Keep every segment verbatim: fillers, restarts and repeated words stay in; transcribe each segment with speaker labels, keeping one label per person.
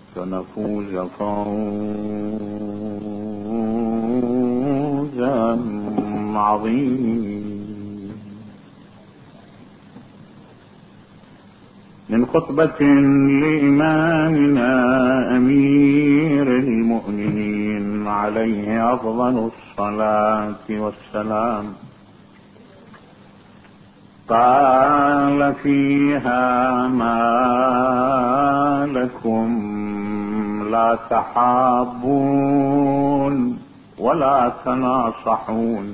Speaker 1: فنفوز فوزا عظيما. من خطبة لإمامنا أمير المؤمنين عليه أفضل الصلاة والسلام، قال فيها: ما لكم لا تحابون ولا تناصحون،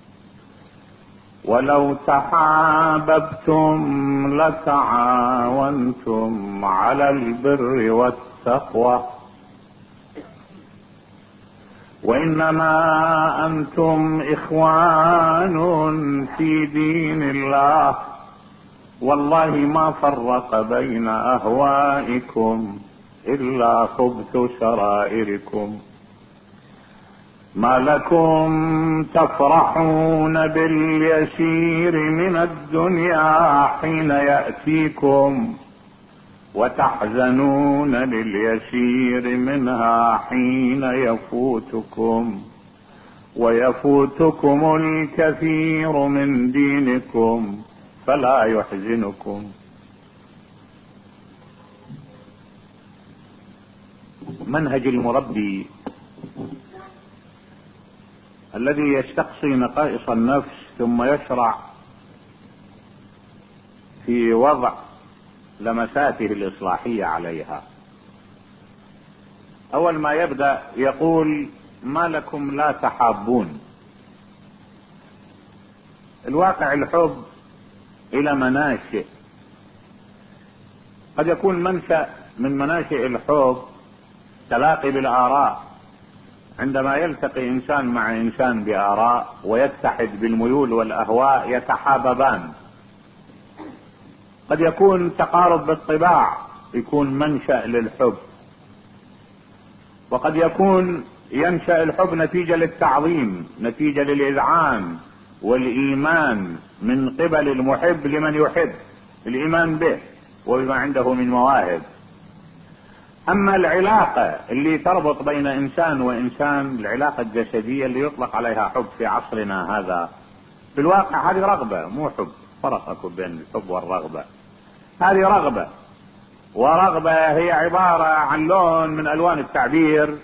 Speaker 1: ولو تحاببتم لتعاونتم على البر والتقوى، وإنما أنتم إخوان في دين الله، والله ما فرق بين أهوائكم إلا خبث سرائركم. ما لكم تفرحون باليسير من الدنيا حين يأتيكم، وتحزنون لليسير منها حين يفوتكم، ويفوتكم الكثير من دينكم فلا يحزنكم. منهج المربي الذي يستقصي نقائص النفس ثم يشرع في وضع لمساته الإصلاحية عليها. أول ما يبدأ يقول: ما لكم لا تحابون. الواقع الحب إلى مناشئ، قد يكون منشأ من مناشئ الحب تلاقي بالآراء، عندما يلتقي إنسان مع إنسان بآراء ويتحد بالميول والأهواء يتحاببان. قد يكون تقارب بالطباع يكون منشأ للحب، وقد يكون ينشأ الحب نتيجة للتعظيم، نتيجة للإذعان والإيمان من قبل المحب لمن يحب، الإيمان به وبما عنده من مواهب. أما العلاقة اللي تربط بين إنسان وإنسان، العلاقة الجسدية اللي يطلق عليها حب في عصرنا هذا، في الواقع هذه رغبة مو حب. فرق بين الحب والرغبة. هذه رغبة، ورغبة هي عبارة عن لون من ألوان التعبير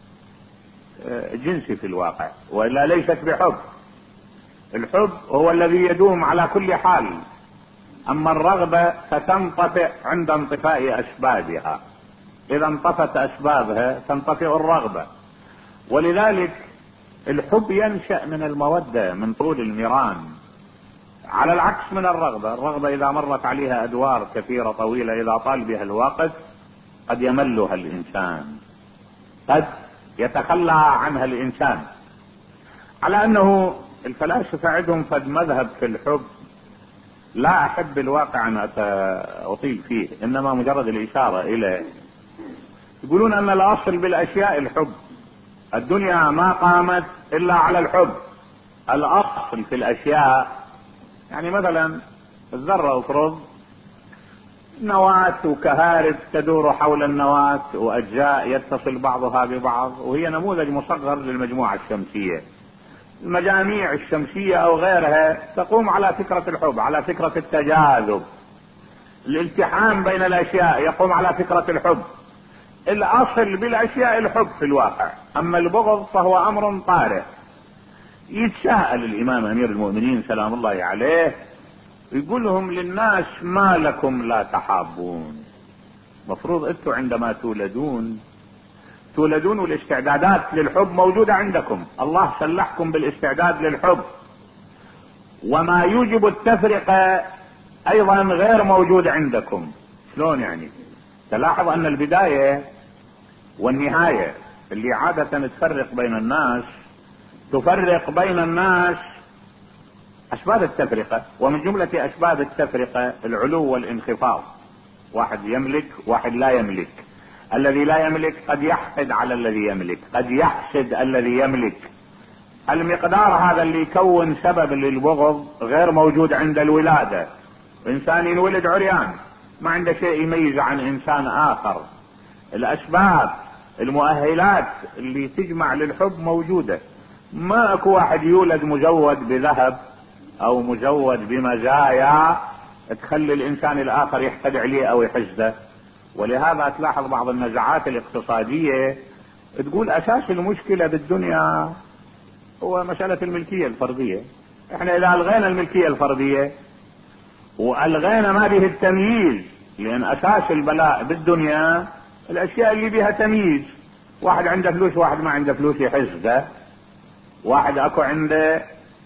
Speaker 1: جنسي في الواقع، وإلا ليست بحب. الحب هو الذي يدوم على كل حال، أما الرغبة فتنطفئ عند انطفاء أسبابها. إذا انطفت أسبابها تنطفئ الرغبة. ولذلك الحب ينشأ من المودة، من طول الميران، على العكس من الرغبة. الرغبة إذا مرت عليها أدوار كثيرة طويلة، إذا طال بها الوقت قد يملها الإنسان، قد يتخلى عنها الإنسان. على أنه الفلاسفة عندهم فد مذهب في الحب لا أحب الواقع أن أطيل فيه، إنما مجرد الإشارة إليه. يقولون أن الأصل بالأشياء الحب، الدنيا ما قامت إلا على الحب. الأصل في الأشياء، يعني مثلا الذرة افرض نواة وكهارب تدور حول النواة وأجزاء يتصل بعضها ببعض، وهي نموذج مصغر للمجموعة الشمسية. المجاميع الشمسية أو غيرها تقوم على فكرة الحب، على فكرة التجاذب. الالتحام بين الأشياء يقوم على فكرة الحب. الأصل بالأشياء الحب في الواقع، أما البغض فهو أمر طارئ. يتساءل الإمام أمير المؤمنين سلام الله عليه، يقول لهم للناس: ما لكم لا تحابون. مفروض أنتم عندما تولدون تولدون والاستعدادات للحب موجودة عندكم، الله سلحكم بالاستعداد للحب، وما يوجب التفرقة أيضا غير موجود عندكم. شلون يعني؟ تلاحظ أن البداية والنهاية اللي عادة تفرق بين الناس، تفرق بين الناس أسباب التفرقة، ومن جملة أسباب التفرقة العلو والانخفاض. واحد يملك، واحد لا يملك. الذي لا يملك قد يحقد على الذي يملك، قد يحسد الذي يملك. المقدار هذا اللي يكون سبب للبغض غير موجود عند الولادة. إنسان ينولد عريان ما عنده شيء يميز عن إنسان آخر، الاسباب المؤهلات اللي تجمع للحب موجودة. ما اكو واحد يولد مزود بذهب او مزود بمزايا تخلي الانسان الاخر يحقد عليه او يحسده. ولهذا تلاحظ بعض النزعات الاقتصادية تقول اساس المشكلة بالدنيا هو مسألة الملكية الفردية. احنا اذا الغينا الملكية الفردية والغينا ما به التمييز، لان اساس البلاء بالدنيا الاشياء اللي بها تمييز. واحد عنده فلوس واحد ما عنده فلوس يحسده، واحد اكو عنده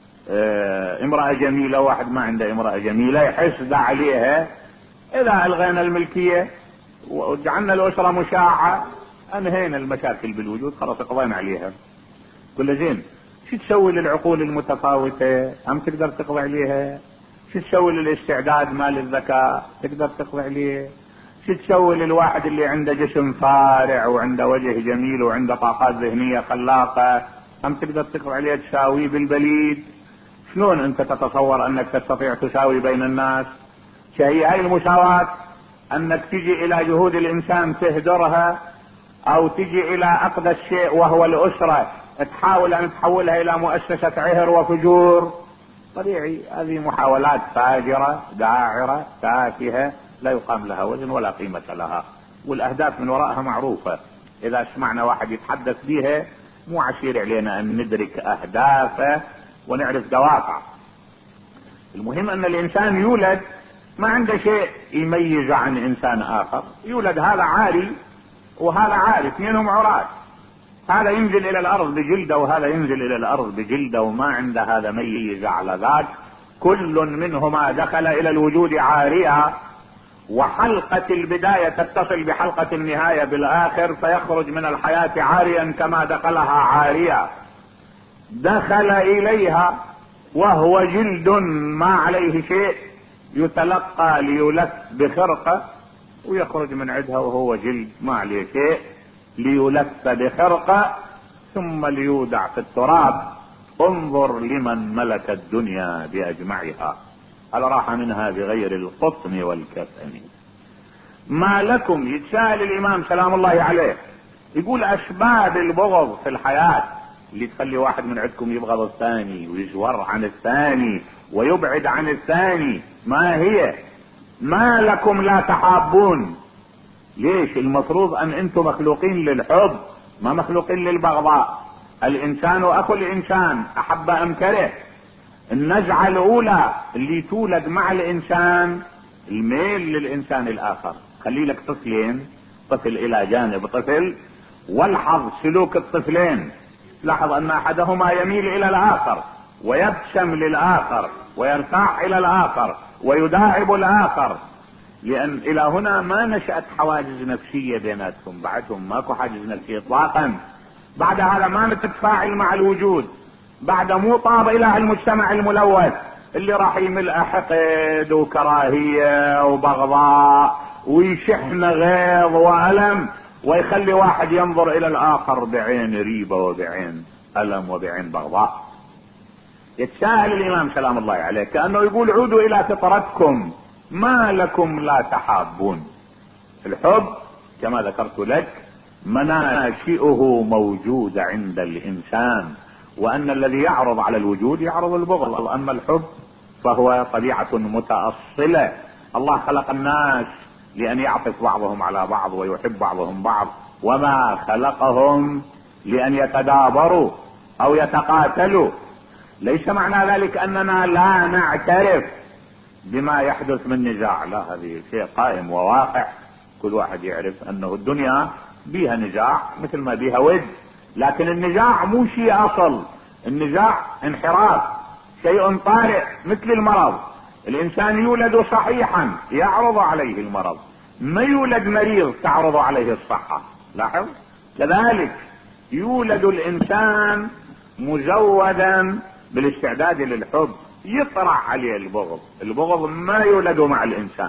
Speaker 1: اه امرأة جميلة واحد ما عنده امرأة جميلة يحسده عليها. اذا الغينا الملكية وجعلنا الاسرة مشاعة انهينا المشاكل بالوجود، خلاص قضينا عليها. كل زين شو تسوي للعقول المتفاوتة؟ هم تقدر تقضي عليها. شو تسوي للاستعداد مال الذكاء؟ تقدر تقضي عليه. شو تسوي للواحد اللي عنده جسم فارع وعنده وجه جميل وعنده طاقات ذهنية خلاقة؟ هم تقدر تقضي عليه تساوي بالبليد؟ شلون انت تتصور انك تستطيع تساوي بين الناس؟ هي هاي المساواة انك تجي الى جهود الانسان تهدرها، او تجي الى اقدس شيء وهو الاسرة تحاول ان تحولها الى مؤسسة عهر وفجور. طبيعي هذه محاولات فاجرة داعرة تافهة لا يقام لها وزن ولا قيمة لها، والاهداف من وراءها معروفة. اذا سمعنا واحد يتحدث بها مو عسير علينا ان ندرك اهدافه ونعرف دوافع. المهم ان الانسان يولد ما عنده شيء يميز عن انسان اخر، يولد هذا عاري وهذا عاري، اثنينهم عراة. هذا ينزل الى الارض بجلده وهذا ينزل الى الارض بجلده، وما عنده هذا ميز على ذاك. كل منهما دخل الى الوجود عاريا، وحلقة البداية تتصل بحلقة النهاية بالاخر، فيخرج من الحياة عاريا كما دخلها عاريا. دخل اليها وهو جلد ما عليه شيء، يتلقى ليلف بخرقة، ويخرج من عندها وهو جلد ما عليه شيء ليلف بخرقة، ثم ليودع في التراب. انظر لمن ملك الدنيا باجمعها، هل راح منها بغير القطن والكفن. ما لكم، يتساءل الامام سلام الله عليه يقول اسباب البغض في الحياة اللي تخلي واحد من عندكم يبغض الثاني ويزور عن الثاني ويبعد عن الثاني، ما هي؟ ما لكم لا تحابون. ليش؟ المفروض ان انتم مخلوقين للحب ما مخلوقين للبغضاء. الانسان اخو الانسان احب ام كره. النزعة الاولى اللي تولد مع الانسان الميل للانسان الاخر. خلي لك طفلين، طفل الى جانب طفل، والحظ سلوك الطفلين. لاحظ ان احدهما يميل الى الاخر ويبشم للاخر ويرتاح الى الاخر ويداعب الاخر، لان الى هنا ما نشأت حواجز نفسية بيناتهم، بعدهم ماكو حاجز نفسي اطلاقا. بعد هذا ما نتفاعل مع الوجود، بعد مو طاب الى المجتمع الملوث اللي راح يملأ حقد وكراهية وبغضاء ويشحن غيظ وألم، ويخلي واحد ينظر الى الاخر بعين ريبة وبعين ألم وبعين بغضاء. يتساءل الامام سلام الله عليه كأنه يقول عودوا الى فطرتكم، ما لكم لا تحابون. الحب كما ذكرت لك مناشئه موجودة عند الانسان، وان الذي يعرض على الوجود يعرض البغض. اما الحب فهو طبيعة متأصلة. الله خلق الناس لان يعطف بعضهم على بعض ويحب بعضهم بعض، وما خلقهم لان يتدابروا او يتقاتلوا. ليس معنى ذلك اننا لا نعترف بما يحدث من نزاع، لا، هذه شيء قائم وواقع. كل واحد يعرف انه الدنيا بيها نزاع مثل ما بيها ود، لكن النزاع مو شيء اصل. النزاع انحراف، شيء طارئ مثل المرض. الانسان يولد صحيحا يعرض عليه المرض، ما يولد مريض تعرض عليه الصحة. لاحظ كذلك يولد الانسان مزودا بالاستعداد للحب، يطرح عليه البغض. البغض ما يولد مع الانسان.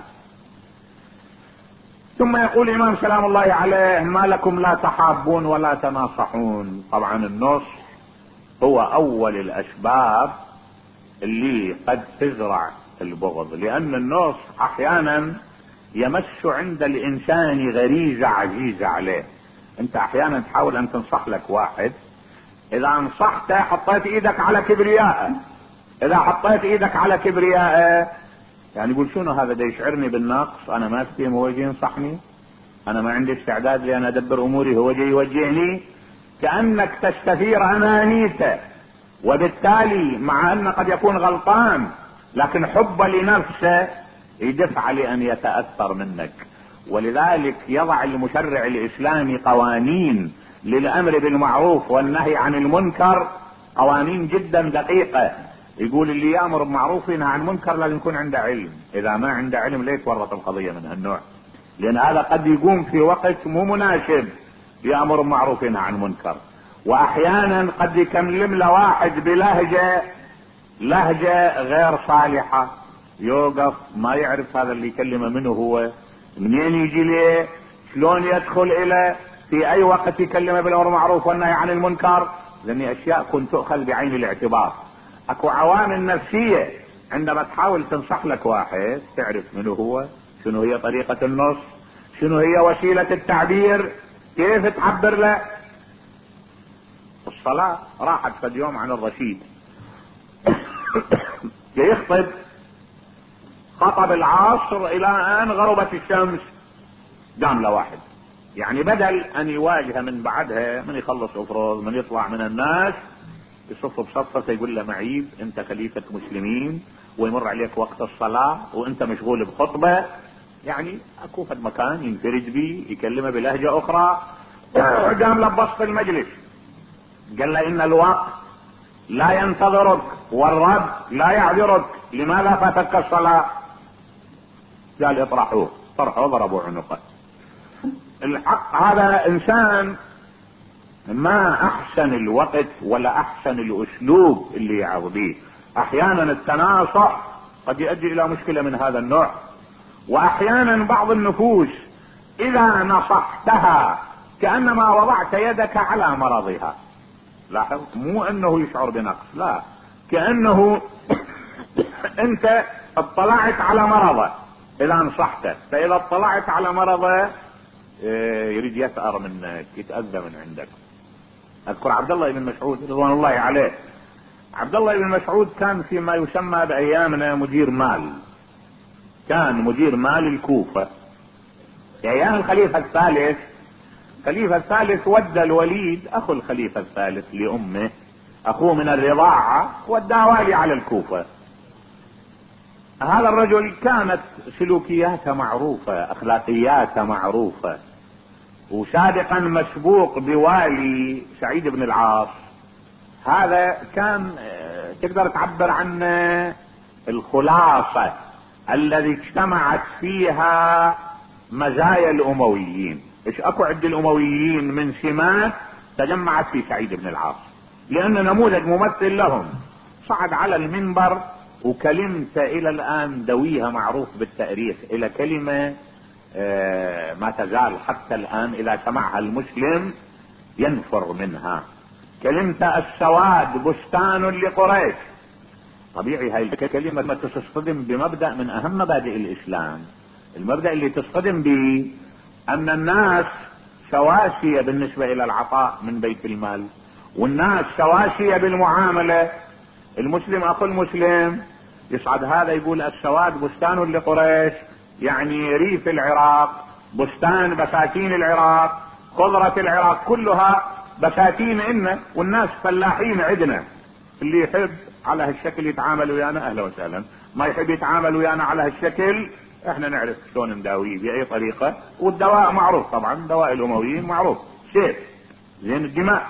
Speaker 1: ثم يقول الامام سلام الله عليه ما لكم لا تحابون ولا تناصحون. طبعا النصح هو اول الاسباب اللي قد تزرع البغض، لان النصح احيانا يمس عند الانسان غريزة عزيزة عليه. انت احيانا تحاول ان تنصح لك واحد، اذا انصحته حطيت ايدك على كبريائه، اذا حطيت ايدك على كبريائه يعني يقول شنو هذا، ده يشعرني بالنقص، انا ما استطيع، هو يجي ينصحني، انا ما عندي استعداد لان ادبر اموري، هو جاي يوجهني. كأنك تستثير انانيته، وبالتالي مع ان قد يكون غلطان لكن حب لنفسه يدفع لان يتأثر منك. ولذلك يضع المشرع الاسلامي قوانين للامر بالمعروف والنهي عن المنكر، قوانين جدا دقيقة. يقول اللي يأمر بمعروف وينهى عن منكر لازم يكون عنده علم، اذا ما عنده علم لا يتورط القضية من هالنوع، لان هذا قد يقوم في وقت مو مناسب يأمر بمعروف وينهى عن منكر. واحيانا قد يكلم له واحد بلهجة لهجة غير صالحة، يوقف ما يعرف هذا اللي يكلمه منه هو، منين يجي ليه، شلون يدخل الى، في اي وقت يكلمه بالامر بالمعروف والنهي عن المنكر، لان اشياء كنت تؤخذ بعين الاعتبار. اكو عوامل نفسية عندما تحاول تنصح لك واحد تعرف منه هو، شنو هي طريقة النص، شنو هي وسيلة التعبير، كيف تعبر له. الصلاة راحت فد يوم عن الرشيد يخطب، خطب العصر الى ان غربت الشمس، قام له واحد، يعني بدل ان يواجه من بعدها، من يخلص افرض، من يطلع من الناس، يصف بصفة يقول له معيب انت خليفة مسلمين ويمر عليك وقت الصلاة وانت مشغول بخطبة، يعني اكو فد مكان ينفرد بيه يكلمه بلهجة اخرى. قام له بسط المجلس قال له ان الوقت لا ينتظرك والرب لا يعذرك، لماذا فاتك الصلاة؟ قال اطرحوه، طرحوه ضربوا عنقه. الحق هذا انسان ما احسن الوقت ولا احسن الاسلوب اللي يعظ به. احيانا التناصح قد يؤدي الى مشكلة من هذا النوع، واحيانا بعض النفوس اذا نصحتها كأنما وضعت يدك على مرضها. لاحظ، مو انه يشعر بنقص، لا، كأنه انت اطلعت على مرضه اذا نصحته، فاذا اطلعت على مرضه يريد يثأر منك، يتأذى من عندك. اذكر عبد الله بن مسعود رضوان الله عليه. عبد الله بن مسعود كان فيما يسمى بايامنا مدير مال، كان مدير مال الكوفة في ايام الخليفة الثالث. الخليفة الثالث ودى الوليد اخو الخليفة الثالث لامه، اخوه من الرضاعة، وداه والي على الكوفة. هذا الرجل كانت سلوكياته معروفة، اخلاقياته معروفة، وسابقا مسبوق بوالي سعيد بن العاص. هذا كان تقدر تعبر عنه الخلاصة الذي اجتمعت فيها مزايا الامويين. ايش اكو عند الامويين من سمات تجمعت في سعيد بن العاص، لان نموذج ممثل لهم. صعد على المنبر وكلمته الى الان دويها معروف بالتاريخ، الى كلمة آه ما تزال حتى الان اذا سمعها المسلم ينفر منها. كلمة السواد بستان لقريش. طبيعي هاي الكلمة ما تصطدم بمبدأ من اهم مبادئ الاسلام. المبدأ اللي تصطدم به ان الناس سواسية بالنسبة الى العطاء من بيت المال، والناس سواسية بالمعاملة. المسلم اخو المسلم. يصعد هذا يقول السواد بستان لقريش، يعني ريف العراق، بستان بساتين العراق، خضرة العراق كلها بساتين إنا، والناس فلاحين عندنا. اللي يحب على هالشكل يتعامل ويانا اهلا وسهلا، ما يحب يتعامل ويانا على هالشكل احنا نعرف شلون نداويه باي طريقة. والدواء معروف طبعا، دواء الامويين معروف، سيف زين الدماء.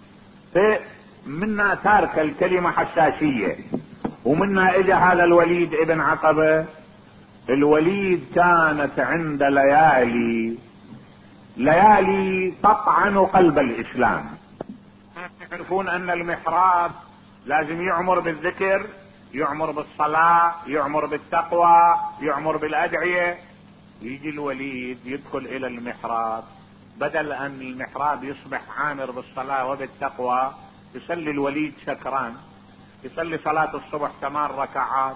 Speaker 1: فمنا تارك الكلمة حساسية، ومنا اجى هذا الوليد ابن عقبة. الوليد كانت عند ليالي ليالي تطعن قلب الاسلام. تعرفون ان المحراب لازم يعمر بالذكر، يعمر بالصلاة، يعمر بالتقوى، يعمر بالادعية. يجي الوليد يدخل الى المحراب، بدل ان المحراب يصبح عامر بالصلاة وبالتقوى، يصلي الوليد سكران، يصلي صلاة الصبح ثمان ركعات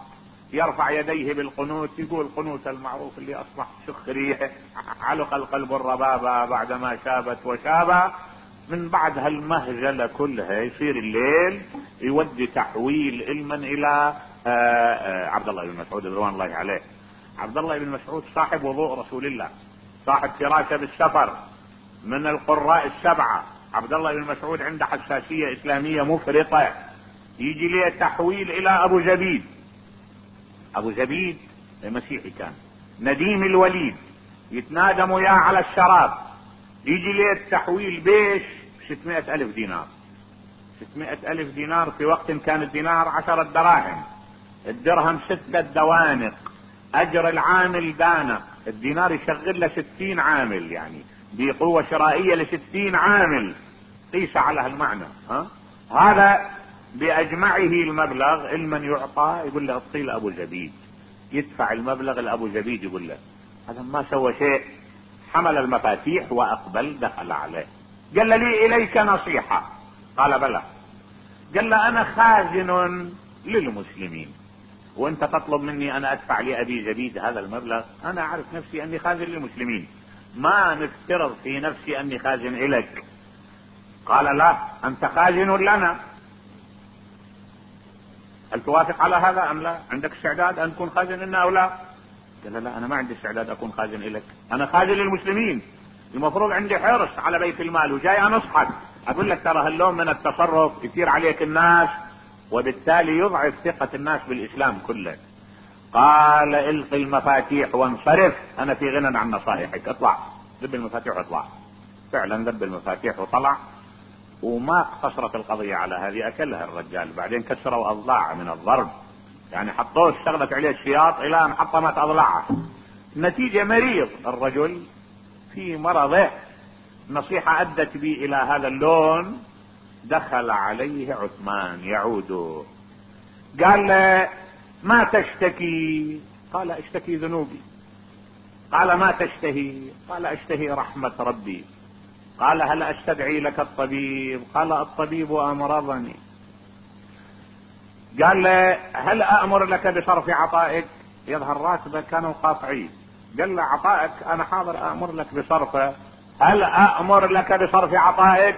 Speaker 1: يرفع يديه بالقنوت، يقول قنوت المعروف اللي اصبح شخ ريحه، علق القلب الربابة بعدما شابت وشابا. من بعد هالمهجلة كلها يصير الليل يودي تحويل علما الى آآ آآ عبد الله بن مسعود رضوان الله عليه. عبد الله بن مسعود صاحب وضوء رسول الله، صاحب فراشة بالسفر، من القراء السبعة. عبد الله بن مسعود عنده حساسية اسلامية مفرطة، يجي ليه تحويل الى ابو زبيد. ابو زبيد مسيحي كان، نديم الوليد، يتنادم وياه على الشراب، يجي ليه التحويل بيش ستمائة الف دينار. ستمائة الف دينار في وقت كان الدينار عشرة دراهم، الدرهم ستة دوانق، اجر العامل دانق، الدينار يشغل له ستين عامل، يعني بقوة شرائية لستين عامل. قيس على هالمعنى. ها هذا باجمعه المبلغ لمن يعطى يقول له اطيل ابو زبيد، يدفع المبلغ لابو زبيد، يقول له هذا ما سوى شيء. حمل المفاتيح واقبل، دخل عليه، قال لي اليك نصيحة. قال بلى. قال له انا خازن للمسلمين، وانت تطلب مني انا ادفع لابي زبيد هذا المبلغ؟ انا اعرف نفسي اني خازن للمسلمين، ما نفترض في نفسي اني خازن اليك. قال لا، انت خازن لنا، هل توافق على هذا ام لا؟ عندك استعداد ان تكون خازن لنا او لا؟ قال لا، انا ما عندي استعداد اكون خازن لك، انا خازن للمسلمين، المفروض عندي حرص على بيت المال، وجاي انصحك اقول لك ترى هاللون من التصرف يثير عليك الناس، وبالتالي يضعف ثقة الناس بالاسلام كله. قال القي المفاتيح وانصرف، انا في غنى عن نصائحك، اطلع ذب المفاتيح واطلع. فعلا ذب المفاتيح وطلع، وما اقتصرت القضية على هذه، اكلها الرجال، بعدين كسروا اضلاع من الضرب، يعني حطوه اشتغلت عليه الشياط الى ان حطمت اضلاعه. نتيجة مريض الرجل في مرضه، نصيحة ادت بي الى هذا اللون. دخل عليه عثمان يعود، قال له ما تشتكي؟ قال اشتكي ذنوبي. قال ما تشتهي؟ قال اشتهي رحمة ربي. قال هل استدعي لك الطبيب؟ قال الطبيب امرضني. قال له هل امر لك بصرف عطائك؟ يظهر راتبه كانوا قاطعين. قال له عطائك انا حاضر امر لك بصرفه، هل امر لك بصرف عطائك؟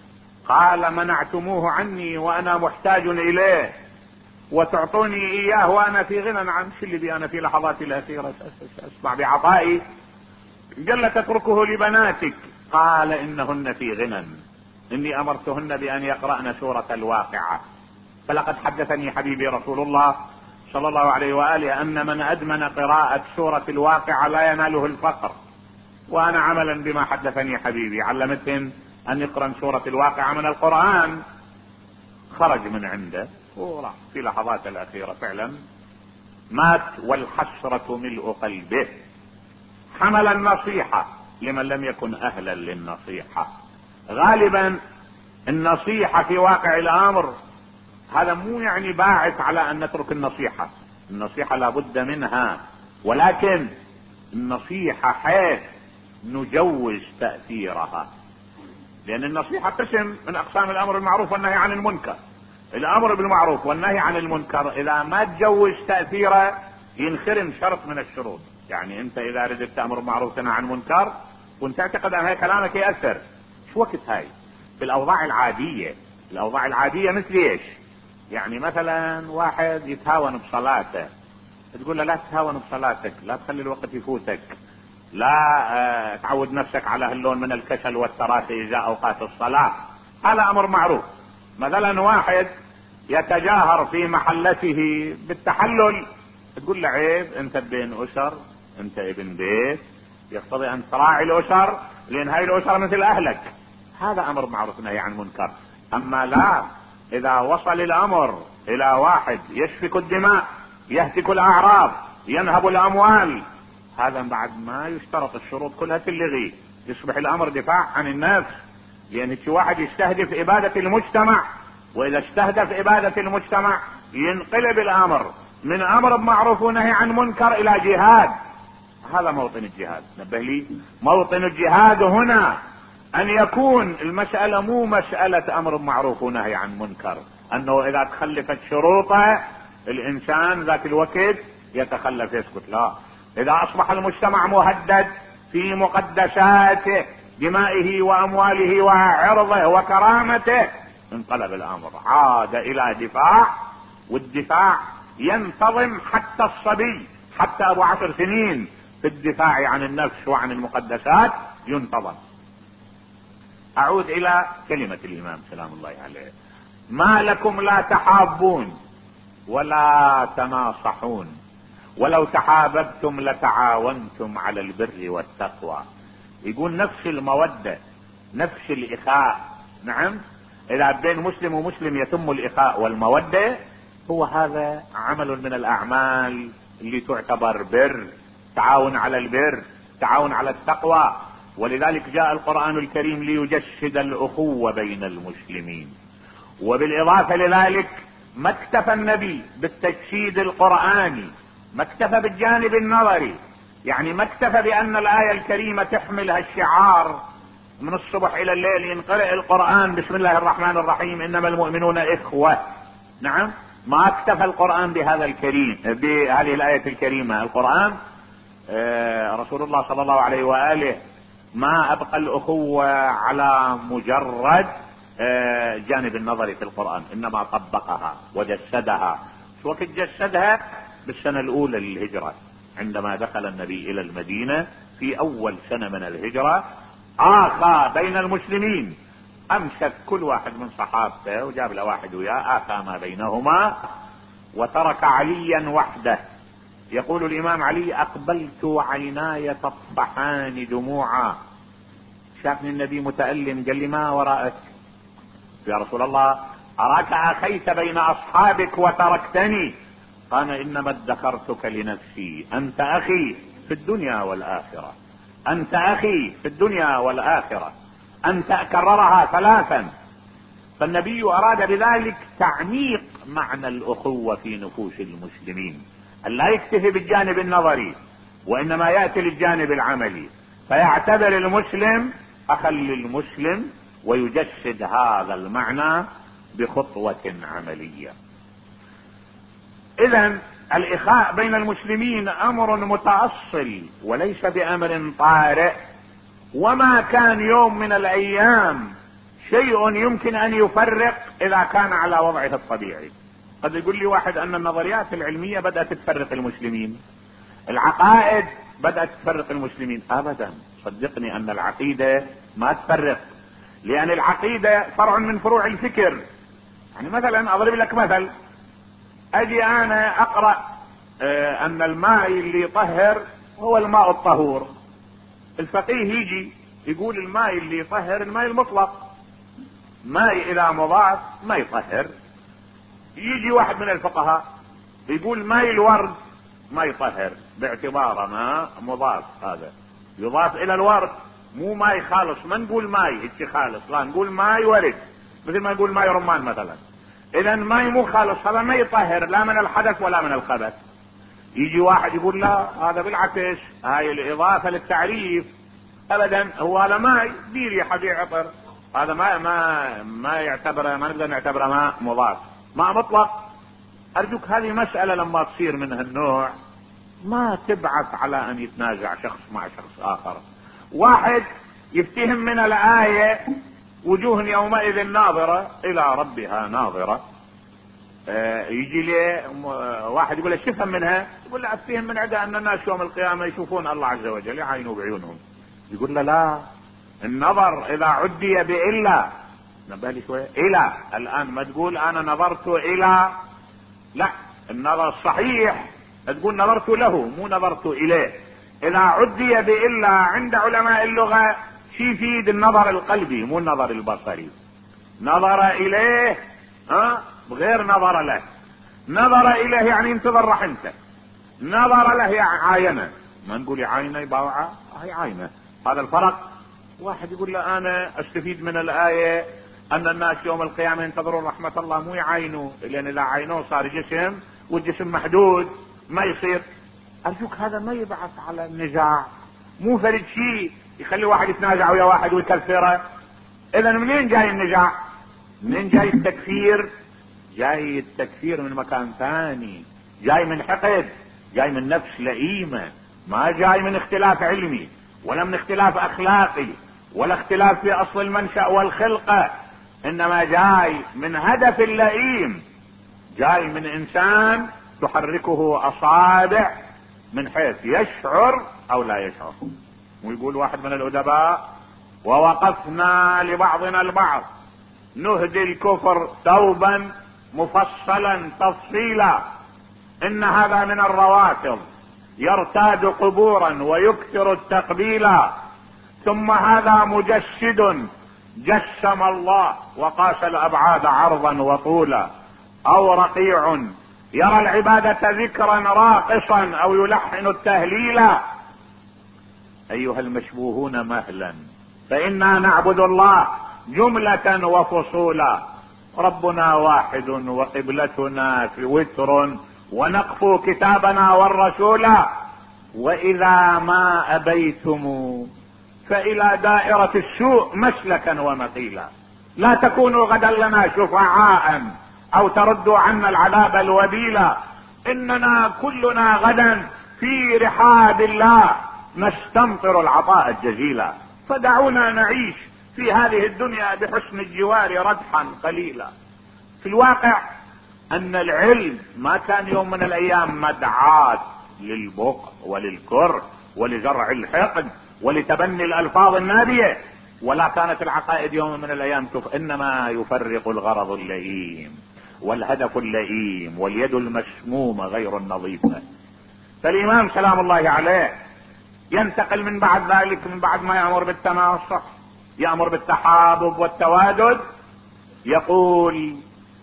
Speaker 1: قال منعتموه عني وانا محتاج اليه، وتعطوني اياه وانا في غنى عن شو اللي بي انا في لحظاتي الاخيره اسمع بعطائي. قال له تتركه لبناتك؟ قال انهن في غنى، اني امرتهن بان يقرأن سورة الواقعة، فلقد حدثني حبيبي رسول الله صلى الله عليه وآله ان من ادمن قراءة سورة الواقعة لا يناله الفقر، وانا عملا بما حدثني حبيبي علمتهم ان يقرأ سورة الواقعة من القرآن. خرج من عنده وراح في لحظات الاخيرة فعلا مات والحسرة ملء قلبه. حمل النصيحة لمن لم يكن اهلا للنصيحة. غالبا النصيحة في واقع الامر هذا مو يعني باعث على ان نترك النصيحة، النصيحة لابد منها، ولكن النصيحة حيث نجوز تأثيرها، لان النصيحة قسم من اقسام الامر بالمعروف والنهي عن المنكر. الامر بالمعروف والنهي عن المنكر اذا ما تجوز تأثيره ينخرم شرط من الشروط. يعني انت اذا ردت تأمر بالمعروف وتنهى عن المنكر وانت تعتقد ان هاي كلامك يأثر، شو وقت هاي؟ في الاوضاع العادية. الاوضاع العادية مثل ايش؟ يعني مثلا واحد يتهاون بصلاته، تقول له لا تتهاون بصلاتك، لا تخلي الوقت يفوتك، لا اه تعود نفسك على هاللون من الكسل والتراخي اذا اوقات الصلاة، هذا امر معروف. مثلا واحد يتجاهر في محلته بالتحلل، تقول له عيب، انت بين اسر، انت ابن بيت، يقتضي ان تراعي الاسر لان هاي الاسر مثل اهلك، هذا امر معروف نهي عن منكر. اما لا، اذا وصل الامر الى واحد يسفك الدماء، يهتك الاعراض، ينهب الاموال، هذا بعد ما يشترط الشروط كلها تلغي، يصبح الامر دفاع عن النفس، لان في واحد يستهدف ابادة المجتمع، واذا استهدف ابادة المجتمع ينقلب الامر من امر بمعروف ونهي عن منكر الى جهاد. هذا موطن الجهاد، نبه لي، موطن الجهاد هنا ان يكون المسألة مو مسألة امر بمعروف ونهي عن منكر، انه اذا تخلفت شروطه الانسان ذاك الوقت يتخلف يسكت. لا، اذا اصبح المجتمع مهدد في مقدساته، دمائه وامواله وعرضه وكرامته، انقلب الامر، عاد الى دفاع، والدفاع ينتظم حتى الصبي، حتى ابو عشر سنين في الدفاع عن النفس وعن المقدسات ينتظم. اعود الى كلمة الامام سلام الله عليه: ما لكم لا تحابون ولا تناصحون، ولو تحاببتم لتعاونتم على البر والتقوى. يقول نفس المودة، نفس الاخاء. نعم، اذا بين مسلم ومسلم يتم الاخاء والمودة، هو هذا عمل من الاعمال اللي تعتبر بر، تعاون على البر، تعاون على التقوى. ولذلك جاء القرآن الكريم ليجسد الاخوة بين المسلمين. وبالاضافة لذلك ما اكتفى النبي بالتجسيد القرآني، ما اكتفى بالجانب النظري، يعني ما اكتفى بان الاية الكريمة تحمل هالشعار من الصبح الى الليل ينقرأ القرآن بسم الله الرحمن الرحيم انما المؤمنون اخوة. نعم، ما اكتفى القرآن بهذا الكريم، بهذه الآية الكريمة. القرآن آه رسول الله صلى الله عليه وآله ما ابقى الاخوة على مجرد آه جانب النظري في القرآن، انما طبقها وجسدها. شو وقت جسدها؟ بالسنة الاولى للهجرة، عندما دخل النبي الى المدينة في اول سنة من الهجرة، اخى بين المسلمين، امسك كل واحد من صحابته وجاب له واحد وياه، اخى ما بينهما وترك عليا وحده. يقول الامام علي: اقبلت عيناي تطفحان دموعا. شافني النبي متألم، قال لي: ما وراءك؟ يا رسول الله اراك اخيت بين اصحابك وتركتني. قال: انما ادخرتك لنفسي، انت اخي في الدنيا والاخرة، انت اخي في الدنيا والاخرة، انت. كررها ثلاثا. فالنبي اراد بذلك تعميق معنى الاخوة في نفوس المسلمين، ان لا يكتفي بالجانب النظري وانما يأتي للجانب العملي، فيعتبر المسلم اخا للمسلم ويجسد هذا المعنى بخطوة عملية. اذن الاخاء بين المسلمين امر متأصل وليس بامر طارئ، وما كان يوم من الايام شيء يمكن ان يفرق اذا كان على وضعه الطبيعي. قد يقول لي واحد ان النظريات العلمية بدأت تفرق المسلمين، العقائد بدأت تفرق المسلمين. ابدا، صدقني ان العقيدة ما تفرق، لان العقيدة فرع من فروع الفكر. يعني مثلا اضرب لك مثل، اجي انا اقرأ اه ان الماء اللي يطهر هو الماء الطهور، الفقيه يجي يقول الماء اللي يطهر الماء المطلق، ماء اذا مضاف ما يطهر. يجي واحد من الفقهاء يقول ماء الورد ما يطهر باعتباره ماء مضاف، هذا يضاف الى الورد، مو ماء خالص. ما نقول ماء هيك خالص، لا نقول ماء ورد، مثل ما نقول ماء رمان مثلا. اذا ماء مو خالص، هذا ما يطهر لا من الحدث ولا من الخبث. يجي واحد يقول لا، هذا بالعكس، هاي الاضافة للتعريف. ابدا، هو هذا ماء بيري حبي عطر، هذا ما ما ما يعتبره، ما نقدر نعتبره ماء مضاف، ماء مطلق. ارجوك هذه مسألة لما تصير من هالنوع ما تبعث على ان يتنازع شخص مع شخص اخر. واحد يفتهم من الآية وجوه يومئذ ناظرة الى ربها ناظرة، آه يجي لي واحد يقول له شفهم منها، يقول له افتهم من عدا ان الناس يوم القيامة يشوفون الله عز وجل يعاينوا بعيونهم. يقول له لا، النظر اذا عدي بإلا، نبالي شوية، الى الان ما تقول انا نظرت الى، لا، النظر الصحيح تقول نظرت له مو نظرت اليه. اذا عدي بإلا عند علماء اللغة شي يفيد النظر القلبي مو النظر البصري. نظر اليه ها غير نظر له، نظر اليه يعني انتظر رحمته، نظر له يعني عاينه، ما نقول عاينه يباوعه، هي عاينه، هذا الفرق. واحد يقول له انا استفيد من الآية ان الناس يوم القيامة ينتظرون رحمة الله، مو يعاينوا، لان اذا عاينوه صار جسم والجسم محدود ما يصير. ارجوك هذا ما يبعث على النزاع، مو فرد شيء يخلي واحد يتنازع ويا واحد ويكفره. اذا منين جاي النزاع؟ منين جاي التكفير جاي التكفير من مكان ثاني، جاي من حقد، جاي من نفس لئيمة، ما جاي من اختلاف علمي ولا من اختلاف اخلاقي ولا اختلاف في اصل المنشأ والخلقة، انما جاي من هدف لئيم، جاي من انسان تحركه اصابع من حيث يشعر او لا يشعر. ويقول واحد من الادباء: ووقفنا لبعضنا البعض نهدي الكفر ثوبا مفصلا تفصيلا، ان هذا من الروافض يرتاد قبورا ويكثر التقبيلا، ثم هذا مجسد جسم الله وقاس الابعاد عرضا وطولا، او رقيع يرى العبادة ذكرا راقصا او يلحن التهليلا. ايها المشبوهون مهلا، فانا نعبد الله جملة وفصولا، ربنا واحد وقبلتنا في وتر ونقفو كتابنا والرسول، واذا ما ابيتم فالى دائرة السوء مسلكا ومقيلا، لا تكونوا غدا لنا شفعاء او تردوا عنا العذاب الوبيلا، اننا كلنا غدا في رحاب الله نستمطر العطاء الجزيلا، فدعونا نعيش في هذه الدنيا بحسن الجوار ردحا قليلا. في الواقع ان العلم ما كان يوم من الايام مدعاة للبغض وللكره ولزرع الحقد ولتبني الالفاظ النابية، ولا كانت العقائد يوم من الايام تف... انما يفرق الغرض اللئيم والهدف اللئيم واليد المسمومة غير النظيفة. فالامام سلام الله عليه ينتقل من بعد ذلك، من بعد ما يأمر بالتناصح، يأمر بالتحابب والتوادد، يقول: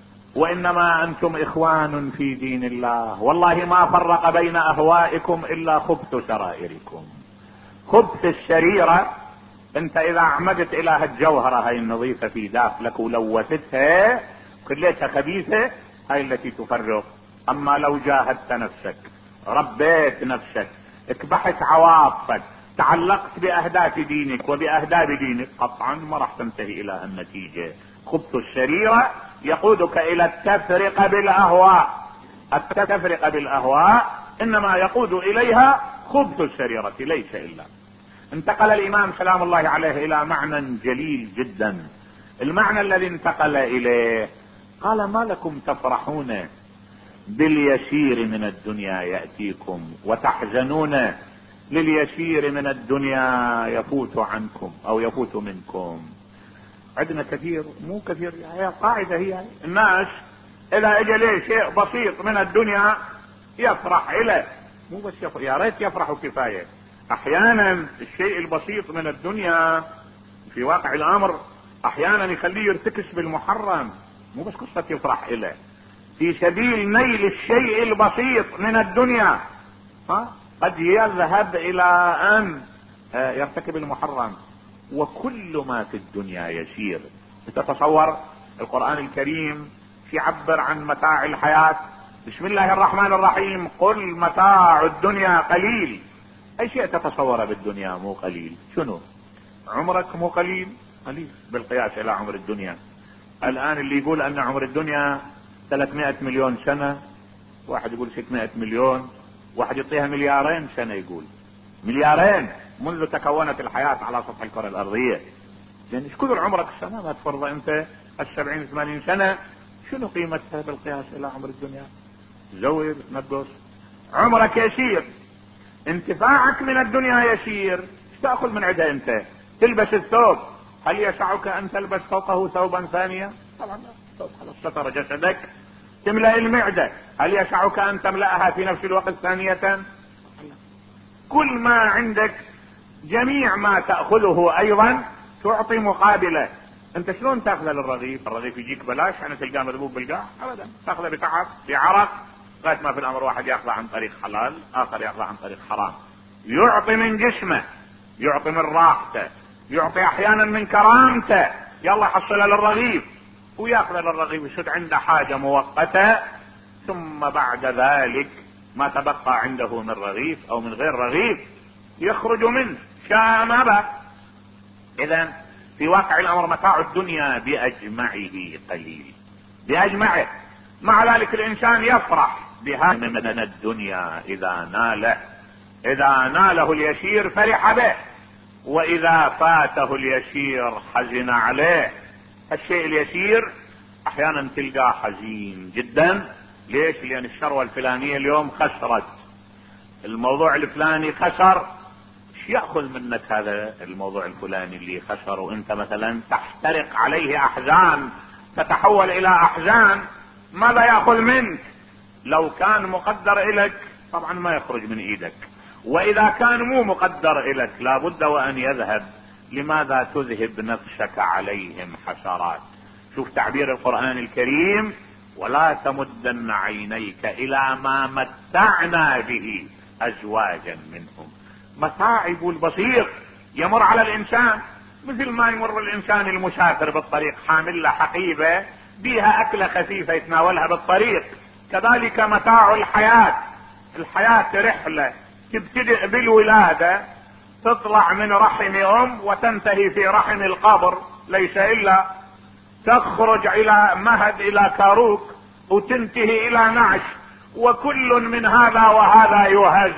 Speaker 1: وانما انتم اخوان في دين الله، والله ما فرق بين اهوائكم الا خبث سرائركم. خبث السريرة، انت اذا عمدت الى هالجوهرة هاي النظيفة في داخلك ولوثتها خليتها خبيثة، هاي التي تفرق. اما لو جاهدت نفسك، ربيت نفسك، اكبحت عواطفك، تعلقت باهداف دينك وباهداف دينك، قطعا ما راح تنتهي الى النتيجة. خبث الشريرة يقودك الى التفرقة بالاهواء، التفرقة بالاهواء انما يقود اليها خبث الشريرة ليس الا. انتقل الامام سلام الله عليه الى معنى جليل جدا. المعنى الذي انتقل اليه قال: ما لكم تفرحون باليسير من الدنيا يأتيكم وتحزنون لليسير من الدنيا يفوت عنكم او يفوت منكم. عندنا كثير، مو كثير، هي قاعدة، هي الناس اذا اجى ليه شيء بسيط من الدنيا يفرح له، مو بس يفرح، يا ريت يفرحوا كفاية. احيانا الشيء البسيط من الدنيا في واقع الامر احيانا يخليه يرتكس بالمحرم، مو بس قصة يفرح له، في سبيل نيل الشيء البسيط من الدنيا ها قد يذهب الى ان يرتكب المحرم. وكل ما في الدنيا يسير. تتصور القرآن الكريم يعبر عن متاع الحياة: بسم الله الرحمن الرحيم، قل متاع الدنيا قليل. اي شيء تتصوره بالدنيا مو قليل. شنو؟ عمرك مو قليل؟ قليل بالقياس الى عمر الدنيا. الان اللي يقول ان عمر الدنيا ثلاثمائة مليون سنة، واحد يقول ستمائة مليون، واحد يعطيها مليارين سنة، يقول مليارين منذ تكونت الحياة على سطح الكرة الارضية. يعني ايش كثر عمرك السنة؟ ما تفرض انت السبعين ثمانين سنة، شنو قيمتها بالقياس الى عمر الدنيا؟ زود نقص. عمرك يسير، انتفاعك من الدنيا يسير، ايش تأخذ من عدها انت؟ تلبس الثوب، هل يسعك ان تلبس فوقه ثوبا ثانيا؟ طبعا لا، ثوب خلاص ستر جسدك. تملأ المعدة، هل يسعك ان تملأها في نفس الوقت ثانية؟ كل ما عندك، جميع ما تأخذه ايضا تعطي مقابله. انت شلون تاخذه للرغيف؟ الرغيف يجيك بلاش يعني تلقاه مذبوب بالقاع؟ ابدا، تاخذه بتعب بعرق، لغايه ما في الامر واحد ياخذه عن طريق حلال، اخر ياخذه عن طريق حرام. يعطي من جسمه، يعطي من راحته، يعطي احيانا من كرامته، يلا حصله للرغيف، وياخذه للرغيف يصير عنده حاجه مؤقته، ثم بعد ذلك ما تبقى عنده من رغيف او من غير رغيف يخرج منه شاء ما بقى. اذا في واقع الامر متاع الدنيا باجمعه قليل، باجمعه. مع ذلك الانسان يفرح بها من الدنيا اذا ناله، اذا ناله اليسير فرح به، واذا فاته اليسير حزن عليه. الشيء اليسير احيانا تلقاه حزين جدا. ليش؟ لان الشروة الفلانية اليوم خسرت، الموضوع الفلاني خسر. ايش يأخذ منك هذا الموضوع الفلاني اللي خسر، وانت مثلا تحترق عليه احزان، تتحول الى احزان؟ ماذا يأخذ منك؟ لو كان مقدر الك طبعا ما يخرج من ايدك، واذا كان مو مقدر الك لابد وان يذهب. لماذا تذهب نفسك عليهم حسرات؟ شوف تعبير القرآن الكريم: ولا تمدن عينيك الى ما متعنا به ازواجا منهم. متاعب البصير يمر على الانسان مثل ما يمر الانسان المسافر بالطريق حامل له حقيبة بيها اكلة خفيفة يتناولها بالطريق، كذلك متاع الحياة. الحياة رحلة تبتدئ بالولادة، تطلع من رحم ام وتنتهي في رحم القبر، ليس الا تخرج الى مهد الى كاروك وتنتهي الى نعش، وكل من هذا وهذا يهز.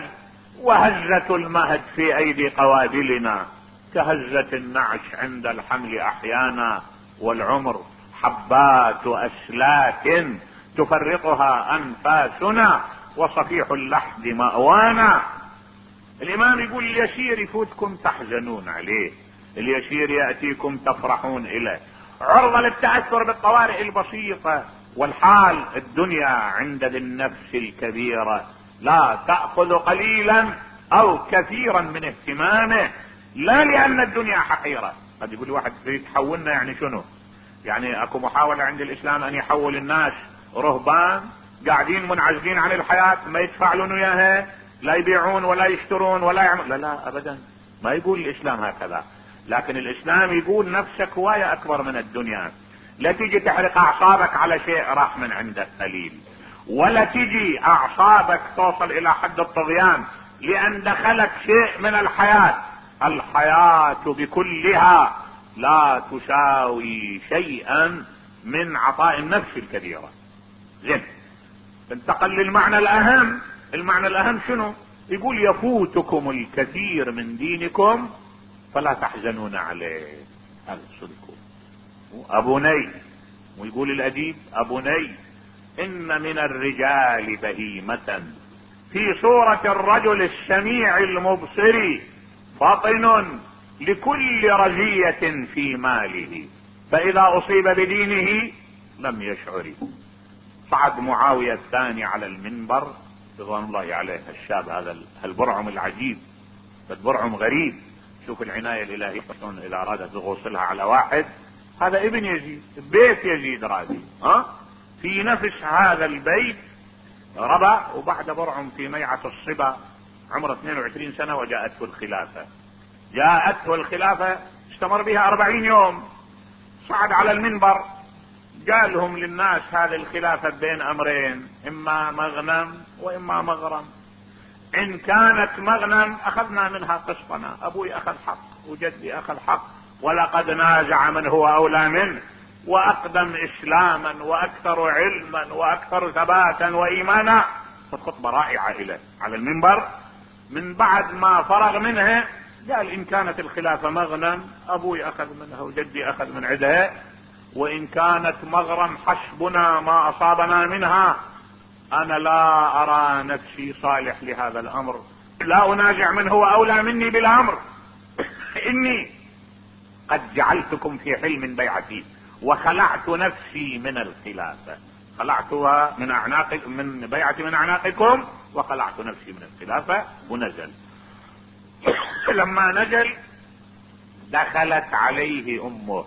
Speaker 1: وهزة المهد في ايدي قوابلنا كهزة النعش عند الحمل احيانا، والعمر حبات اسلاك تفرقها انفاسنا، وصفيح اللحد مأوانا. الامام يقول: اليسير يفوتكم تحزنون عليه، اليسير يأتيكم تفرحون اليه. عرضة للتأثر بالطوارئ البسيطة. والحال الدنيا عند ذي النفس الكبيرة لا تأخذ قليلا او كثيرا من اهتمامه، لا لان الدنيا حقيرة. قد يقول واحد يتحولنا، يعني شنو؟ يعني اكو محاولة عند الاسلام ان يحول الناس رهبان قاعدين منعزلين عن الحياة، ما يتفاعلون وياها، لا يبيعون ولا يشترون ولا يعمل. لا لا ابدا، ما يقول الاسلام هكذا. لكن الاسلام يقول نفسك هواية اكبر من الدنيا. لا تيجي تحرق اعصابك على شيء راح من عندك قليل، ولا تيجي اعصابك توصل الى حد الطغيان لان دخلك شيء من الحياة. الحياة بكلها لا تساوي شيئا من عطاء النفس الكبيرة. زين، انتقل للمعنى الاهم. المعنى الاهم شنو؟ يقول: يفوتكم الكثير من دينكم فلا تحزنون عليه. هذا صدقه. ابوني، ويقول الاديب: ابوني ان من الرجال بهيمة في صورة الرجل السميع المبصر، فطن لكل رزية في ماله، فاذا اصيب بدينه لم يشعر. صعد معاوية الثاني على المنبر رضوان الله عليه، الشاب هذا البرعم العجيب، برعم غريب. شوف العناية الالهية اذا ارادت تغوصلها على واحد. هذا ابن يزيد، بيت يزيد رازي، ها في نفس هذا البيت ربع، وبعد برعم في ميعة الصبا عمره اثنين وعشرين سنة وجاءته الخلافة. جاءته الخلافة استمر بها أربعين يوم. صعد على المنبر قالهم للناس: هذه الخلافة بين امرين، اما مغنم واما مغرم. ان كانت مغنم اخذنا منها قسطنا، ابوي اخذ حق وجدي اخذ حق، ولقد نازع من هو اولى منه واقدم اسلاما واكثر علما واكثر ثباتا وايمانا. فالخطبة رائعة له على المنبر. من بعد ما فرغ منها قال: ان كانت الخلافة مغنم ابوي اخذ منها وجدي اخذ من عدها، وان كانت مغرم حسبنا ما اصابنا منها. انا لا ارى نفسي صالح لهذا الامر، لا انازع من هو اولى مني بالامر. اني قد جعلتكم في حلم بيعتي وخلعت نفسي من الخلافة، خلعتها من اعناق من بيعتي من اعناقكم وخلعت نفسي من الخلافة. ونزل. لما نزل دخلت عليه امه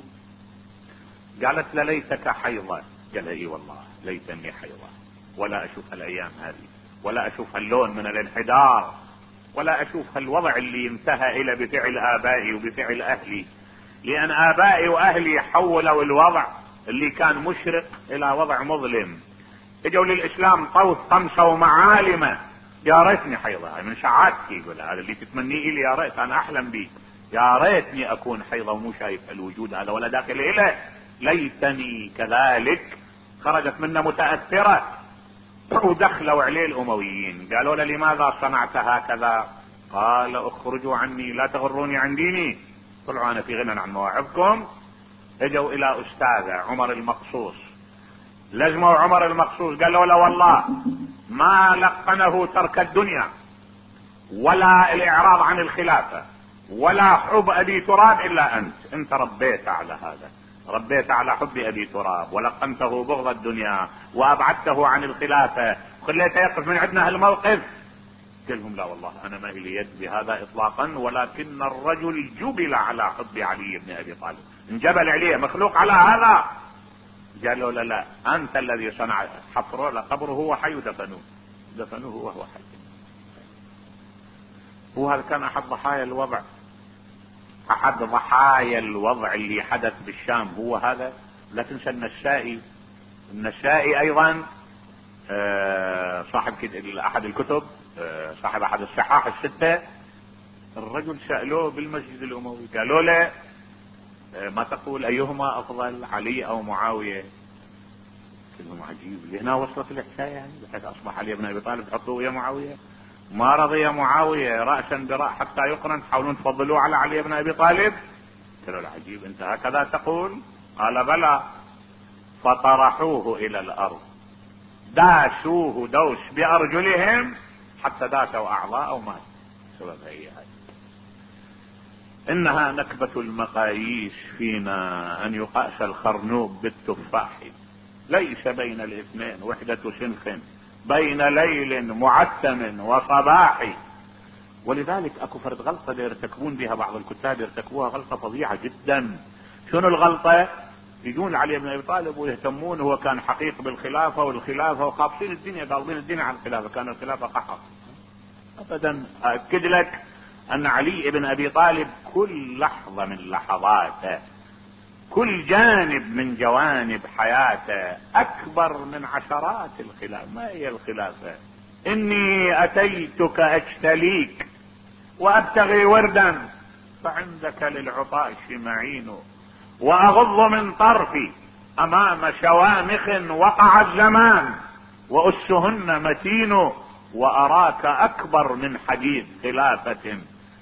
Speaker 1: قالت: ليتك حيضة. قال: اي والله ليتني حيضة، ولا اشوف الايام هذه، ولا اشوف اللون من الانحدار، ولا اشوف الوضع اللي انتهى الى بفعل ابائي وبفعل اهلي. لان ابائي واهلي حولوا الوضع اللي كان مشرق الى وضع مظلم. اجوا للاسلام طوث خمسة ومعالمة. يا ريتني حيضة، من شعاتك يقول هذا اللي تتمنيه لي، يا ريت انا احلم بيه، يا ريتني اكون حيضة ومو شايف الوجود هذا ولا داخل اليه. ليتني كذلك خرجت منه متأثرة، ودخلوا عليه الأمويين قالوا له لماذا صنعت هكذا؟ قال اخرجوا عني لا تغروني عن ديني. طلعوا انا في غنى عن مواعظكم. اجوا الى استاذه عمر المقصوص، لزموا عمر المقصوص قالوا له والله ما لقنه ترك الدنيا ولا الاعراض عن الخلافة ولا حب ابي تراب الا انت. انت ربيت على هذا، ربيت على حب ابي تراب ولقنته بغض الدنيا وابعدته عن الخلافة وخليته يقف من عندنا هالموقف. قال لهم لا والله انا ما لي يد بهذا اطلاقا، ولكن الرجل جبل على حب علي بن ابي طالب، انجبل عليه، مخلوق على هذا. قالوا لا لا انت الذي صنع، حفروا له قبره وهو حي ودفنوه، دفنوه وهو حي. وهذا كان احد ضحايا الوضع، احد ضحايا الوضع اللي حدث بالشام هو هذا. لا تنسى النسائي، النسائي ايضا صاحب احد الكتب، صاحب احد الصحاح الستة. الرجل سألوه بالمسجد الاموي قالوا له ما تقول ايهما افضل، علي او معاوية؟ كلهم عجيب، لهنا وصلت الحكاية يعني بحيث اصبح علي بن ابي طالب تحطوه ويا معاوية. ما رضي معاوية رأسا براء حتى يقرن، تحاولون تفضلوه على علي بن ابي طالب. قالوا له عجيب انت هكذا تقول؟ قال بلى. فطرحوه الى الارض، داسوه دوس بارجلهم حتى داسوا اعضاء او مات. سبب هي هاي. انها نكبة المقاييس فينا ان يقاس الخرنوب بالتفاح، ليس بين الاثنين وحدة سنخ، بين ليل معتم وصباح. ولذلك اكو فرد غلطة يرتكبون بها بعض الكتاب، يرتكبوها غلطة فظيعة جدا. شنو الغلطة؟ يجون علي بن ابي طالب ويهتمون هو كان حقيق بالخلافة والخلافة وقابسين الدنيا، قابضين الدنيا عن الخلافة، كان الخلافة قحط. ابدا. اكد لك ان علي بن ابي طالب كل لحظة من لحظاته، كل جانب من جوانب حياته اكبر من عشرات الخلافة. ما هي الخلافة؟ اني اتيتك اجتليك وابتغي وردا فعندك للعطاش معين، واغض من طرفي امام شوامخ وقع الزمان واسهن متين، واراك اكبر من حديد خلافة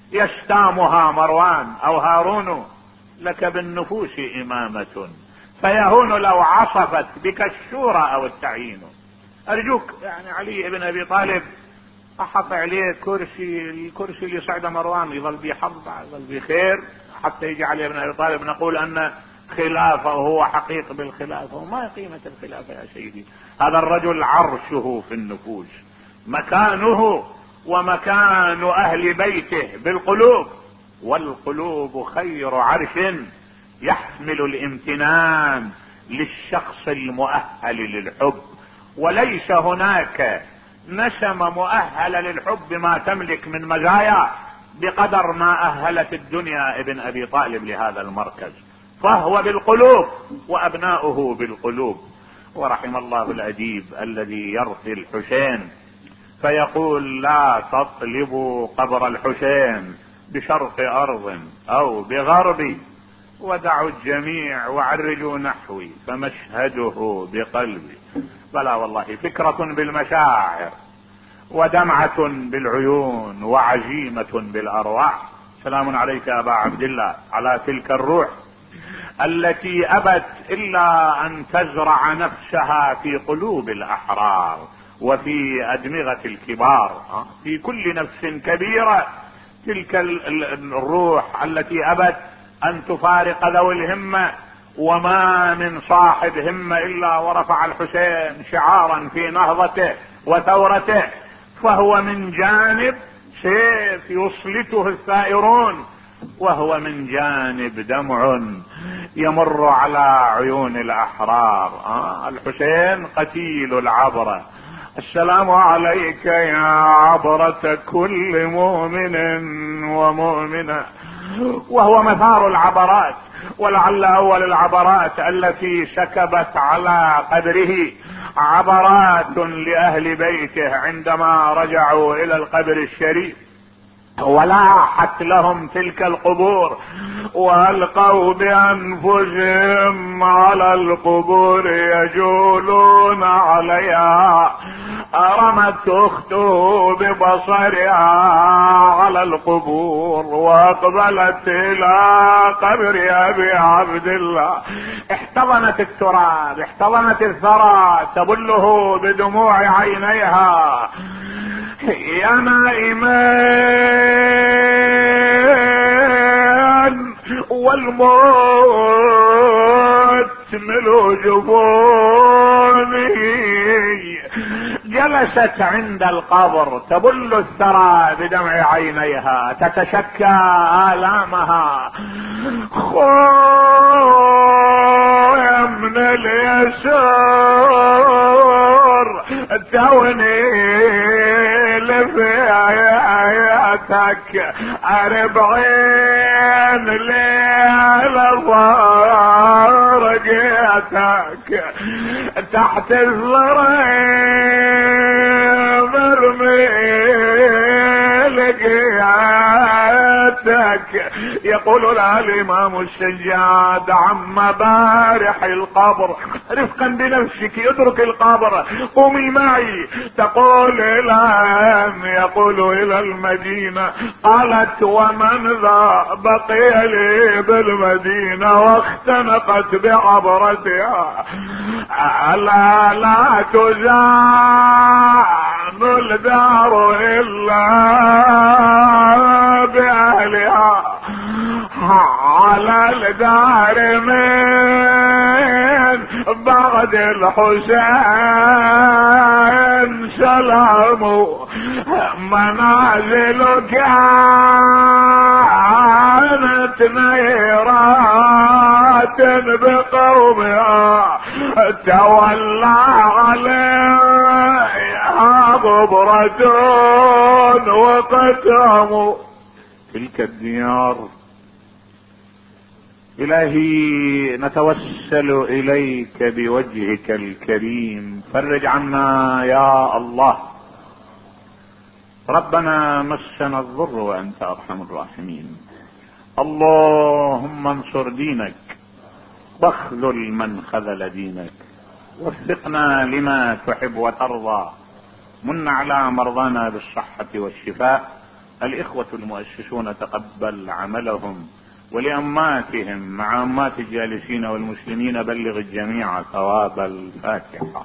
Speaker 1: يشتامها مروان او هارون، لك بالنفوس امامة فيهون لو عصفت بك الشورى او التعيين. ارجوك يعني علي بن ابي طالب احط عليه كرسي، الكرسي اللي صعد مروان يظل بيه حظ، يظل بيه خير، حتى يجي علي بن ابي طالب نقول ان خلافه وهو حقيق بالخلافه. وما قيمة الخلافة يا سيدي؟ هذا الرجل عرشه في النفوس، مكانه ومكان اهل بيته بالقلوب، والقلوب خير عرش يحمل الامتنان للشخص المؤهل للحب. وليس هناك نسمة مؤهلة للحب بما تملك من مزايا بقدر ما أهلت الدنيا ابن أبي طالب لهذا المركز، فهو بالقلوب وأبناؤه بالقلوب. ورحم الله الأديب الذي يرثي الحسين فيقول لا تطلبوا قبر الحسين بشرق أرض أو بغرب، ودعوا الجميع وعرجوا نحوي فمشهده بقلبي. بلى والله فكرة بالمشاعر ودمعة بالعيون وعزيمة بالارواح. سلام عليك يا ابا عبد الله، على تلك الروح التي ابت الا ان تزرع نفسها في قلوب الاحرار وفي ادمغة الكبار، في كل نفس كبيرة. تلك الروح التي ابت ان تفارق ذوي الهمة، وما من صاحب همة الا ورفع الحسين شعارا في نهضته وثورته، فهو من جانب سيف يصلته الثائرون، وهو من جانب دمع يمر على عيون الاحرار. آه الحسين قتيل العبرة. السلام عليك يا عبرة كل مؤمن ومؤمنة، وهو مثار العبرات، ولعل اول العبرات التي سكبت على قبره عبرات لاهل بيته عندما رجعوا الى القبر الشريف ولاحت لهم تلك القبور، والقوا بانفسهم على القبور يجولون عليها. رمت اخته ببصرها على القبور واقبلت الى قبر ابي عبد الله، احتضنت التراب، احتضنت الثرى، تبله بدموع عينيها. يا نائمان والموت ملو جفوني، جلست عند القبر تبل الثرى بدمع عينيها، تتشكى آلامها. خويا من اليسار توني لفياتك أربعين ليلة فارقيتك تحت الظريف مرمي لقياتك. يقول لها الامام السجاد عم بارح القبر رفقا بنفسك اترك القبر قومي معي. تقول الى يقول الى المدينة. قالت ومن ذا بقي لي بالمدينة واختنقت بعبرتها. الا لا تزان الدار الا باهلها، على الدار من بعد الحسين سلام، منازل كانت نيرات بقومها، تولى عليها غبرة وقتام. تلك الديار إلهي نتوسل إليك بوجهك الكريم، فرج عنا يا الله. ربنا مسنا الضر وأنت أرحم الراحمين. اللهم انصر دينك واخذل من خذل دينك، وفقنا لما تحب وترضى. من على مرضانا بالصحة والشفاء. الإخوة المؤسسون تقبل عملهم، ولأماتهم مع أمات الجالسين والمسلمين بلغ الجميع ثواب الفاتحة.